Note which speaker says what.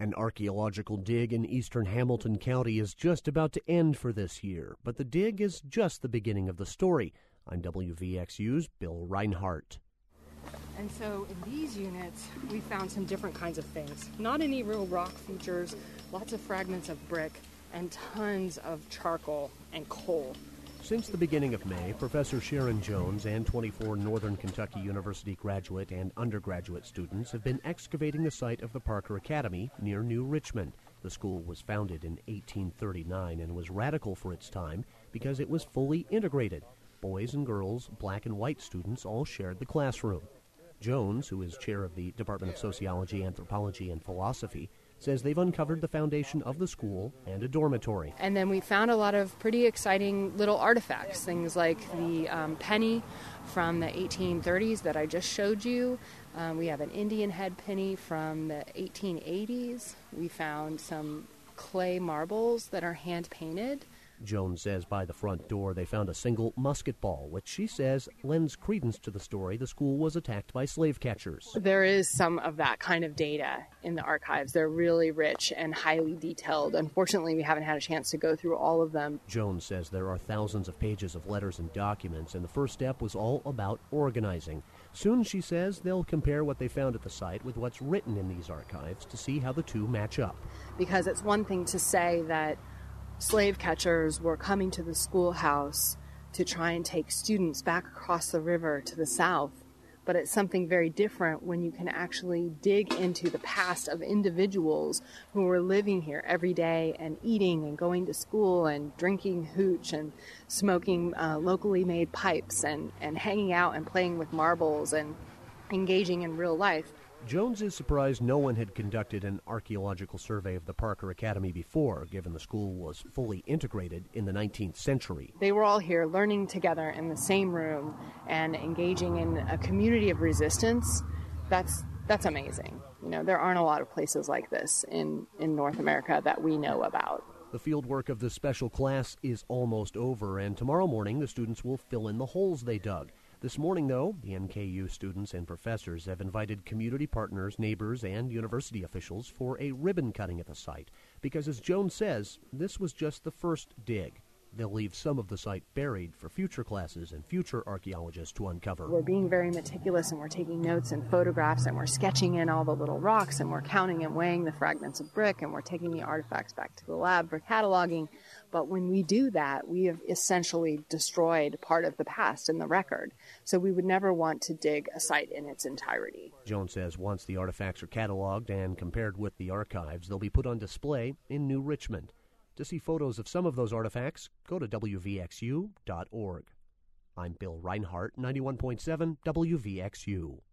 Speaker 1: An archaeological dig in eastern Hamilton County is just about to end for this year, but the dig is just the beginning of the story. I'm WVXU's Bill Reinhart.
Speaker 2: And so in these units, we found some different kinds of things. Not any real rock features, lots of fragments of brick, and tons of charcoal and coal.
Speaker 1: Since the beginning of May, Professor Sharon Jones and 24 Northern Kentucky University graduate and undergraduate students have been excavating the site of the Parker Academy near New Richmond. The school was founded in 1839 and was radical for its time because it was fully integrated. Boys and girls, black and white students all shared the classroom. Jones, who is chair of the Department of Sociology, Anthropology, and Philosophy, says they've uncovered the foundation of the school and a dormitory.
Speaker 2: And then we found a lot of pretty exciting little artifacts, things like the penny from the 1830s that I just showed you. We have an Indian head penny from the 1880s. We found some clay marbles that are hand-painted.
Speaker 1: Jones says by the front door they found a single musket ball, which she says lends credence to the story the school was attacked by slave catchers.
Speaker 2: There is some of that kind of data in the archives. They're really rich and highly detailed. Unfortunately, we haven't had a chance to go through all of them.
Speaker 1: Jones says there are thousands of pages of letters and documents, and the first step was all about organizing. Soon, she says, they'll compare what they found at the site with what's written in these archives to see how the two match up.
Speaker 2: Because it's one thing to say that slave catchers were coming to the schoolhouse to try and take students back across the river to the south. But it's something very different when you can actually dig into the past of individuals who were living here every day and eating and going to school and drinking hooch and smoking locally made pipes and hanging out and playing with marbles and engaging in real life.
Speaker 1: Jones is surprised no one had conducted an archaeological survey of the Parker Academy before, given the school was fully integrated in the 19th century.
Speaker 2: They were all here learning together in the same room and engaging in a community of resistance. That's amazing. You know, there aren't a lot of places like this in North America that we know about.
Speaker 1: The fieldwork of the special class is almost over, and tomorrow morning the students will fill in the holes they dug. This morning, though, the NKU students and professors have invited community partners, neighbors, and university officials for a ribbon cutting at the site, because as Jones says, this was just the first dig. They'll leave some of the site buried for future classes and future archaeologists to uncover.
Speaker 2: We're being very meticulous, and we're taking notes and photographs, and we're sketching in all the little rocks, and we're counting and weighing the fragments of brick, and we're taking the artifacts back to the lab for cataloging. But when we do that, we have essentially destroyed part of the past in the record. So we would never want to dig a site in its entirety.
Speaker 1: Jones says once the artifacts are cataloged and compared with the archives, they'll be put on display in New Richmond. To see photos of some of those artifacts, go to WVXU.org. I'm Bill Reinhart, 91.7 WVXU.